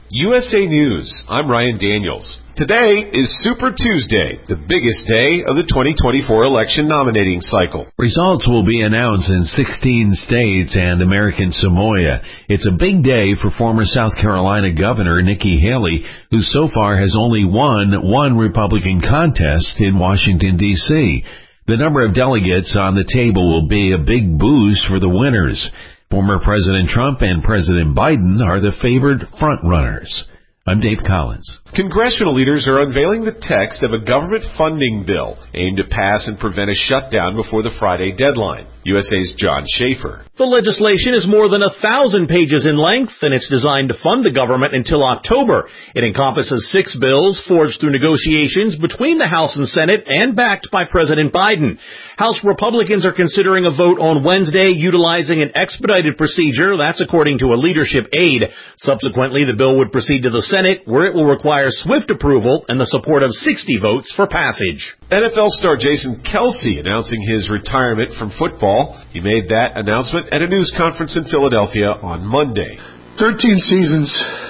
USA News, I'm Ryan Daniels. Today is Super Tuesday, the biggest day of the 2024 election nominating cycle. Results will be announced in 16 states and American Samoa. It's a big day for former South Carolina Governor Nikki Haley, who so far has only won one Republican contest in Washington, D.C. The number of delegates on the table will be a big boost for the winners. Former President Trump and President Biden are the favored front-runners. I'm Dave Collins. Congressional leaders are unveiling the text of a government funding bill aimed to pass and prevent a shutdown before the Friday deadline. USA's John Schaefer. The legislation is more than 1,000 pages in length, and it's designed to fund the government until October. It encompasses 6 bills forged through negotiations between the House and Senate and backed by President Biden. House Republicans are considering a vote on Wednesday utilizing an expedited procedure. That's according to a leadership aide. Subsequently, the bill would proceed to the Senate, where it will require swift approval and the support of 60 votes for passage. NFL star Jason Kelce announcing his retirement from football. He made that announcement at a news conference in Philadelphia on Monday. 13 seasons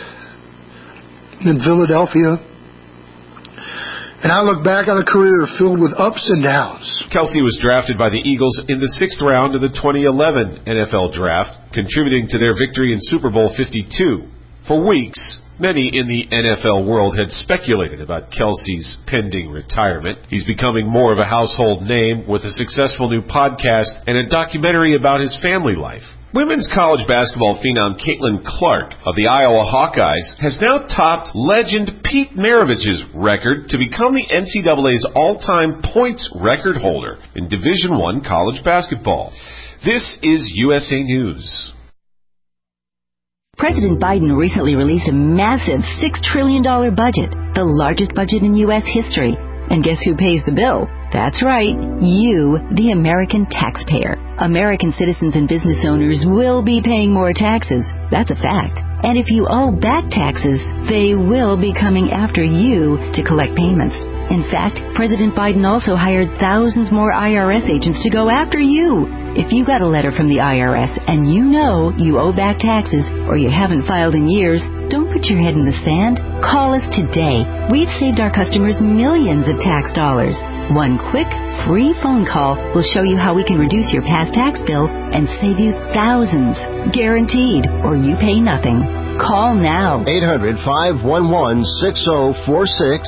in Philadelphia, and I look back on a career filled with ups and downs. Kelce was drafted by the Eagles in the 6th round of the 2011 NFL Draft, contributing to their victory in Super Bowl 52. For weeks, many in the NFL world had speculated about Kelce's pending retirement. He's becoming more of a household name with a successful new podcast and a documentary about his family life. Women's college basketball phenom Caitlin Clark of the Iowa Hawkeyes has now topped legend Pete Maravich's record to become the NCAA's all-time points record holder in Division I college basketball. This is USA News. President Biden recently released a massive $6 trillion budget, the largest budget in U.S. history. And guess who pays the bill? That's right, you, the American taxpayer. American citizens and business owners will be paying more taxes. That's a fact. And if you owe back taxes, they will be coming after you to collect payments. In fact, President Biden also hired thousands more IRS agents to go after you. If you got a letter from the IRS and you know you owe back taxes or you haven't filed in years, don't put your head in the sand. Call us today. We've saved our customers millions of tax dollars. One quick, free phone call will show you how we can reduce your past tax bill and save you thousands. Guaranteed, or you pay nothing. Call now. 800-511-6046.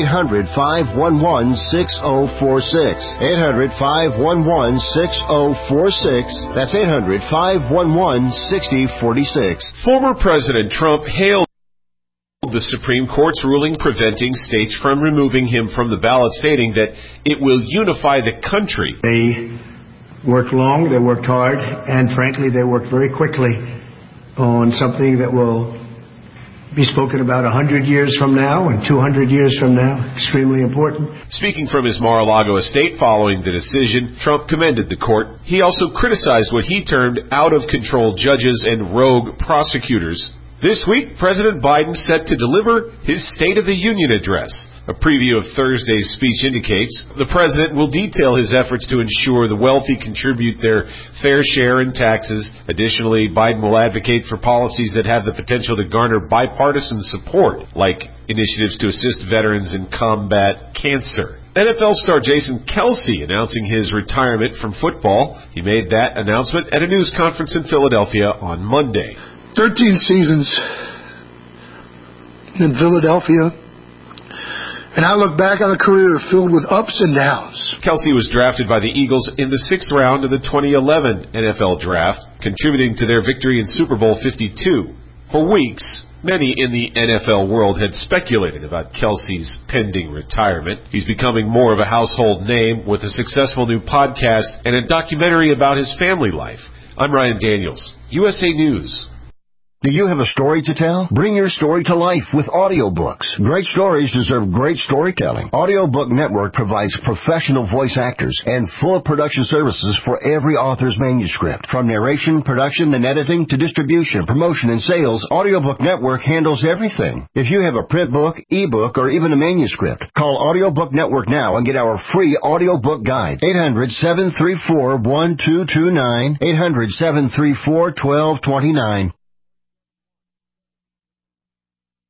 800-511-6046. 800-511-6046. That's 800-511-6046. Former President Trump hailed the Supreme Court's ruling preventing states from removing him from the ballot, stating that it will unify the country. They worked long, they worked hard, and frankly, they worked very quickly on something that will be spoken about 100 years from now and 200 years from now. Extremely important. Speaking from his Mar-a-Lago estate following the decision, Trump commended the court. He also criticized what he termed out-of-control judges and rogue prosecutors. This week, President Biden set to deliver his State of the Union address. A preview of Thursday's speech indicates the president will detail his efforts to ensure the wealthy contribute their fair share in taxes. Additionally, Biden will advocate for policies that have the potential to garner bipartisan support, like initiatives to assist veterans in combat cancer. NFL star Jason Kelce announcing his retirement from football. He made that announcement at a news conference in Philadelphia on Monday. 13 seasons in Philadelphia, and I look back on a career filled with ups and downs. Kelce was drafted by the Eagles in the 6th round of the 2011 NFL Draft, contributing to their victory in Super Bowl 52. For weeks, many in the NFL world had speculated about Kelce's pending retirement. He's becoming more of a household name with a successful new podcast and a documentary about his family life. I'm Ryan Daniels, USA News. Do you have a story to tell? Bring your story to life with audiobooks. Great stories deserve great storytelling. Audiobook Network provides professional voice actors and full production services for every author's manuscript. From narration, production, and editing to distribution, promotion, and sales, Audiobook Network handles everything. If you have a print book, ebook, or even a manuscript, call Audiobook Network now and get our free audiobook guide. 800-734-1229. 800-734-1229.